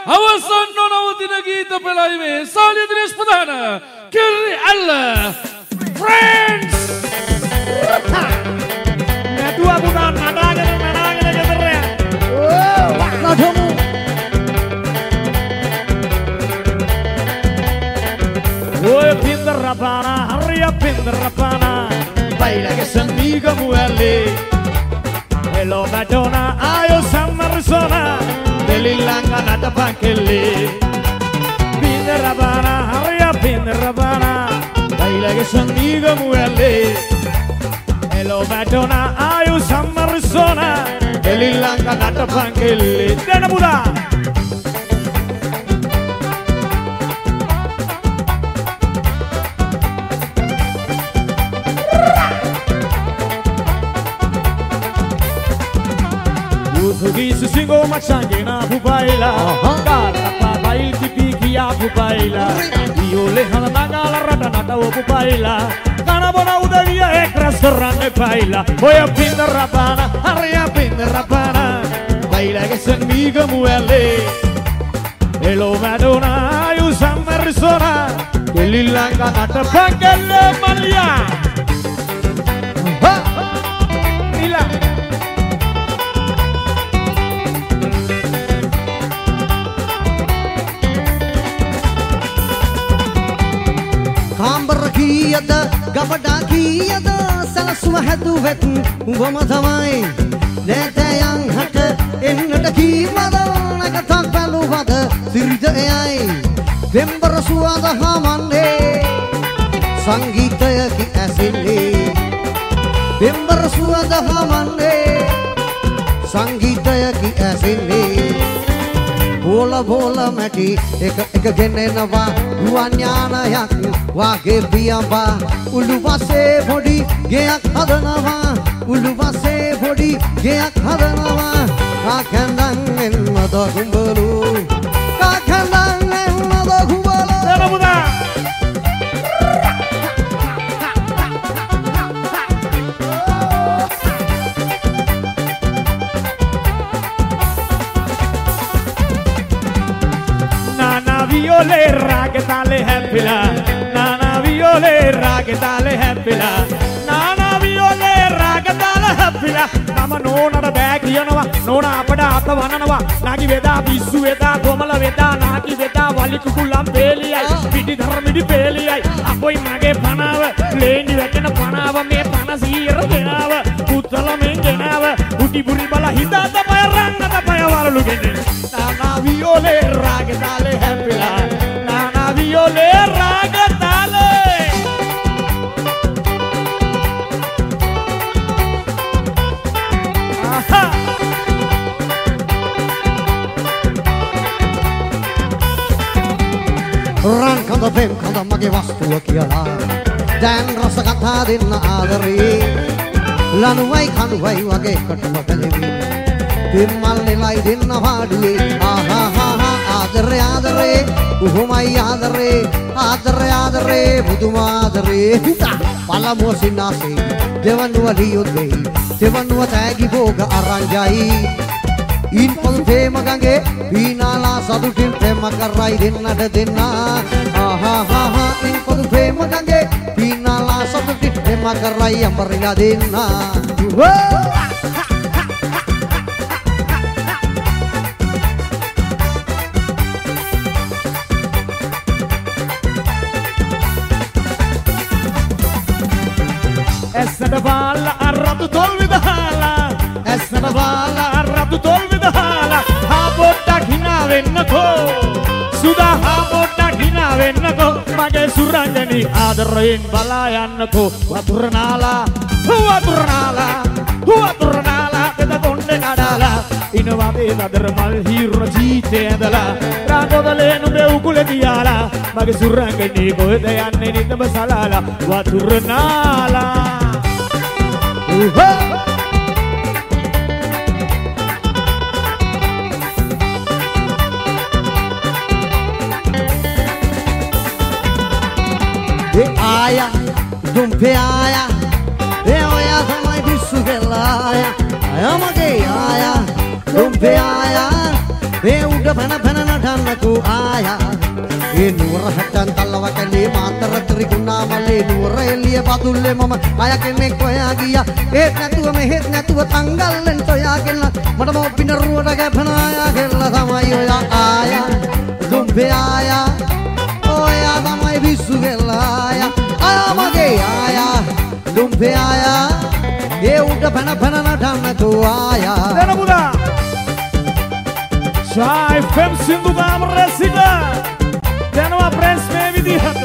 අවසන් නොනවතින ගීත පෙළීමේ සාලිය දිනේෂ් ප්‍රධාන කිරි අල්ල ෆ්‍රෙන්ඩ්ස් නැතුව පුතා නඩාගෙන ගෙදර යන්න. නඩමු ඔය පින්දරපාන හරිය පින්දරපාන බයිලගේ සමීගමු ඇලේ Hello Madonna ayo Samarisona Delilanga nadapan kelle Pindarabana hariya pindarabana Bailage sandigamu elle Hello Madonna ayo Samarisona Delilanga nadapan kelle Dena muda Gisu singo machangena bubaila Karapa bail tipi kia bubaila Iole hanangala ratanata bubaila Kanabona udagia ek restaurante baila Oya pindarabana, haria pindarabana Baila que se miga muele Hello Madonna, you Samarisona Kelilanga nata pangale malia Mila කාම්බර කීයද ගබඩා කීයද සලසුව හැදුවෙත් උඹම තමයි නැතයන් හට එන්නට කීමද නැකතක් බැලුවද සිරිත එයයි දෙම්බර සුවඳ හමන්නේ සංගීතයකි ඇසින්නේ දෙම්බර සුවඳ හමන්නේ සංගීතයකි ඇසින්නේ බෝල මැටි එක ගෙනෙනවා රුවන් යානයක් වාගේ පියඹා උළු වසේ පොඩි ගෙයක් හදනවා උළු වසේ පොඩි ගෙයක් හදනවා කාකඳන් එන්නද කුඹලු කාකඳන් එන්නද කුඹලු Dena Violera, che tale happila Nana Violera, che tale happila Nana Violera, che tale happila Nama nona da bag yanawa nona apada atawanawa Nagi veda bisu veda gomala veda nagi veda wali kukulam peliyai pidi dharmidi peliyai apoi mage panawa lendi vetena panawa me pana sira genawa utala men genawa uti buri bala hidata paya rangata paya walalu genne Nana Violera, che tale happila Nana Violera, che tale Aha රන් කඳ පෙම් කඳ මගේ වස්තුව කියලා දැන් රස කතා දෙන්න ආදරේ ලනුවයි කනුවයි වගේ එකටම කලෙවි පිම්මල්ලෙලයි දෙන්න පාඩුවේ ආහා ආදරේ ආදරේ උහුමයි ආදරේ ආදරේ ආදරේ බුදුමාදරේ පළමුව සිනාසේ දෙවනුව ලියොදේ දෙවනුව තෑගි භෝග අරංජයි ඉන් පොල් ප්‍රේම ගඟේ වීනාලා සතුටින් ප්‍රේම කරයි දෙන්නට දෙන්නා ආහා ඉන් පොල් ප්‍රේම ගඟේ වීනාලා සතුටින් ප්‍රේම කරයි අඹරිලා දෙන්නා Essere balla arrabdu tol vidahala Essere balla arrabdu tol vidahala Ha botta hina vennako Suda ha botta hina vennako Mage surangani adarain bala yannako Waturnaala Peda konde kadala Inawade nadar mal hirra jeete andala Ragodale nube ukule diyala Mage surangani koyda yanne nidama salala Waturnaala Aya, dumpe aya, oya samai bisu gelaya, ayamage aya, dumpe aya, ඒ උඩ පැන පැන නටන්නකෝ ආයා ඒ නුවර හැටන් තල්ලව කැලේ මාතර ත්‍රිකුණා මල්ලේ නුවර එළිය බදුල්ලේ මම අය කෙනෙක් හොයා ගියා ඒත් නැතුව මෙහෙත් නැතුව තංගල්ලෙන් සොයාගෙන මට මො පිනරුවට ගැපන ආයා ගෙල්ල තමයි ඔය ආයා දුම්බේ ආයා ඔයා තමයි විසු ගෙල්ල ආයා මගේ ආයා දුම්බේ ආයා ඒ උඩ පැන පැන නටන්නකෝ ආයා දෙන පුතා Chai FM Sindhu Kamaraya සිට දෙනවා ප්‍රෙන්ස් මේ විදිහට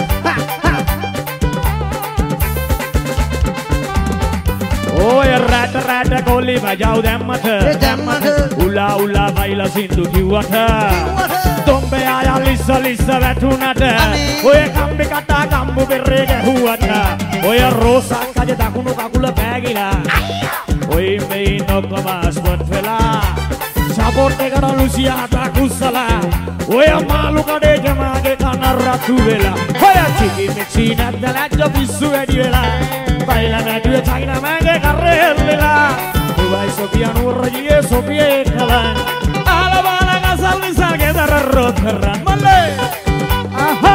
ඔය රැට රැට කොලි බජව් දැම්මට උලා උලා බයිලා සින්දු කිව්වට තොම්බේ ආයා ලිස්ස ලිස්ස වැටුණට ඔය කම්බි කටා කම්බු පෙරේ ගැහුවට ඔය රෝසක් කජ දකුණු කකුල පෑගිලා ඔය මේ නොකම ස්පොට් වෙලා සපෝට් එකට ලුසියාට කුස්සලා ඔය මාළු කඩේ ජමාගේ කන රතු වෙලා ඔය චිකි මික්සි නැද්දලා පිස්සු වැඩි වෙලා බයිලා නැටුවේ චයිනා මගේ කරේ හෙල්ලලා ඔයයි සොෆියා නූර්ජියේ සොෆියේ කලන් ආලබාලා ගසල් විසල්ගේ දර රොතරන් මල්ලේ ආහා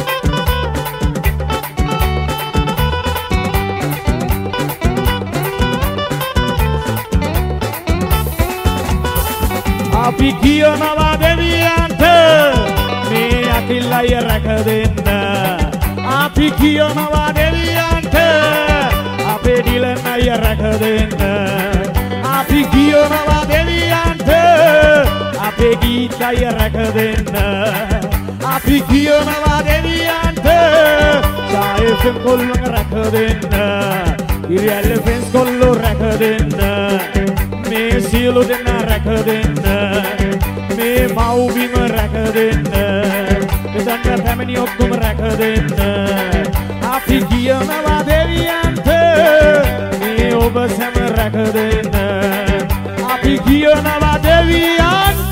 අපි කියනවා දෙවියන්ට මේ අකිල්ලය රැක දෙන්න අපි කියනවා දෙවියන්ට අපේ ඩිලනය රැක දෙන්න අපි කියනවා දෙවියන්ට අපේ ගීතය රැක දෙන්න අපි කියනවා දෙවියන්ට සායෆම් කොල්ලෝ රැක දෙන්න ඉරියල් ෆෙන්ස් කොල්ලෝ රැක දෙන්න මේ සියලු දෙනා රැක දෙන්න මේ මව්බිම රැක දෙන්න මෙතන පැමිණි ඔක්කොම රැක දෙන්න අපි කියනවා දෙවියන්ට මේ ඔබ සැම රැක දෙන්න අපි කියනවා දෙවියන්ට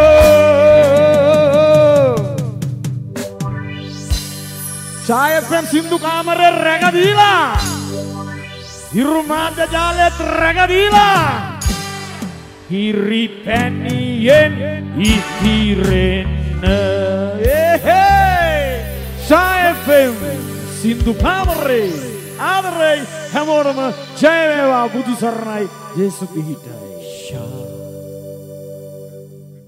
Chai FM Sindhu Kamaraya රැක දීලා හිරු මාධ්‍ය ජාලයත් රැක දීලා Kiri penien ikiren Chai FM Sindhu Kamaraya ආදරේ හැමෝටම ජය වේවා බුදු සරණයි ජේසු පිහිටයි